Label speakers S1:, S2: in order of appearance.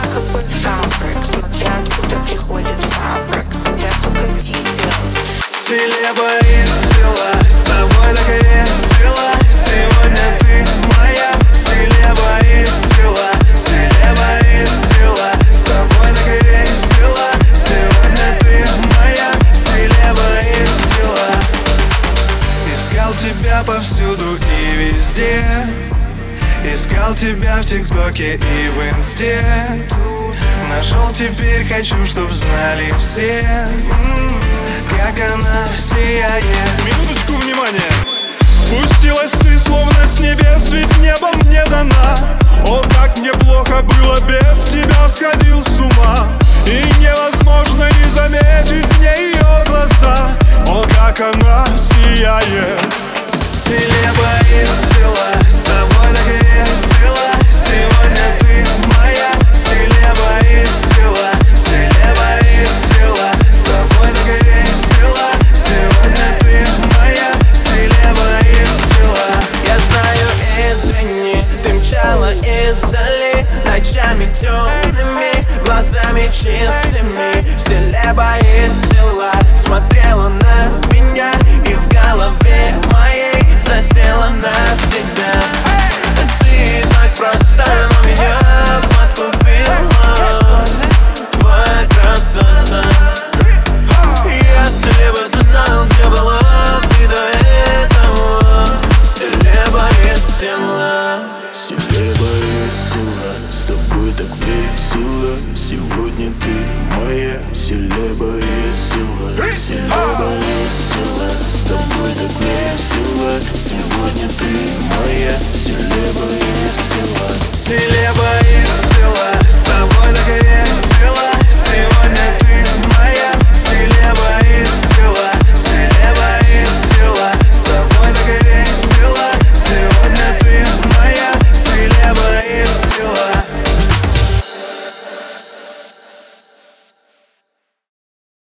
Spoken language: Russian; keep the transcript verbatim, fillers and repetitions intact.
S1: какой фабрик, смотря откуда приходит фабрик, смотря сколько details.
S2: Селеба из села, с тобой так весело. Сегодня ты моя. Селеба из села, селеба из села, с тобой так весело. Сегодня ты моя. Селеба из села. Искал тебя повсюду и везде. Искал тебя в ТикТоке и в Инсте. Нашел, теперь хочу, чтоб знали все, как она сияет.
S3: Минуточку внимания. Спустилась ты словно с небес, ведь небо мне дана. О, как мне плохо было без тебя, сходил с ума. И невозможно не заметить мне ее глаза. О, как она сияет.
S2: Селеба из села, с тобой так весело. Сегодня ты моя. Селеба из села, селеба из села, с тобой так весело. Сегодня ты моя. Селеба из села.
S4: Я знаю, извини, ты мчала издали, ночами темными, глазами чистыми. Селеба из села смотрела на меня, и в голове моей засела навсегда.